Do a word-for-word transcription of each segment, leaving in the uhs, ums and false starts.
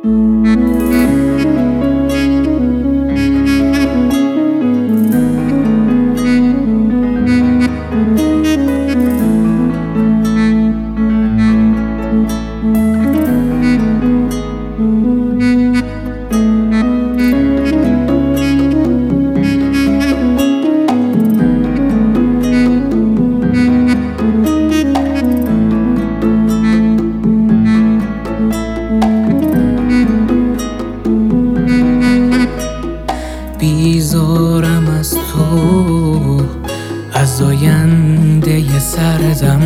بیزارم از تو، از آینده سردم،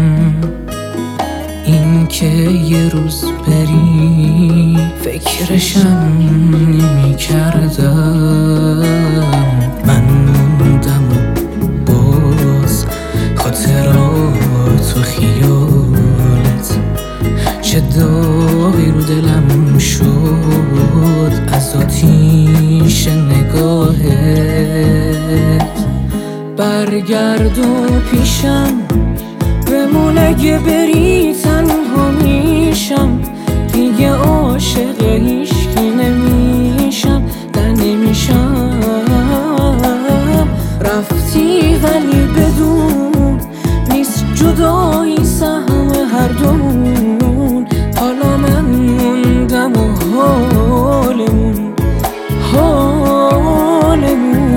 این که یه روز بری فکرشم نمی کردم. من موندم و باز خاطرات و خیالت چه داغی رو دلم شد از آتیش نگاهت. برگرد و پیشم بمون، اگه بری تنها میشم، دیگه عاشق هیچکی نمیشم، نه نمیشم. رفتی ولی بدون نیست جدایی سهم هر دومون، حالا من موندم و حالمون حالمون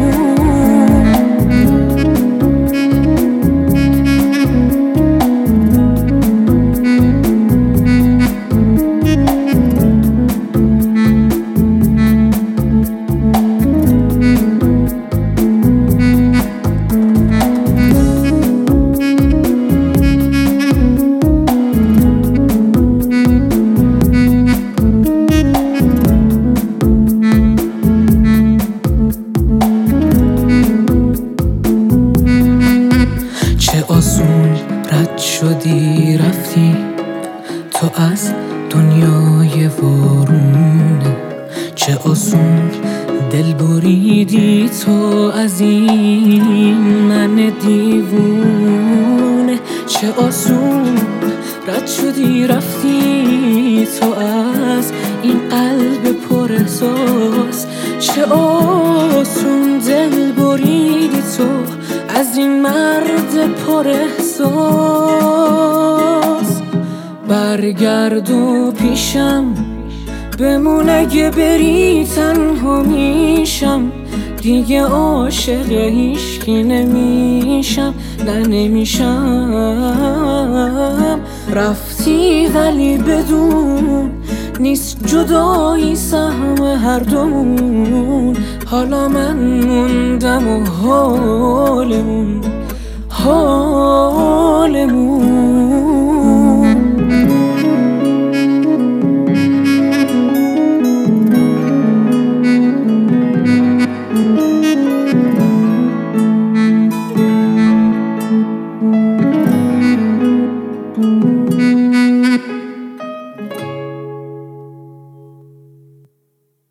آسون رد شدی رفتی تو از دنیای وارونه، چه آسون دل بریدی تو از این من دیوونه. چه آسون رد شدی رفتی تو از این قلب پر احساس، چه آسون دل بریدی تو از این مرد پر احساس. برگرد و پیشم بمون، اگه بری تنها میشم، دیگه عاشق هیچکی نمیشم، نه نمیشم. رفتی ولی بدون نیست جدایی سهم هر دومون، حالا من موندم و حالمون حالمون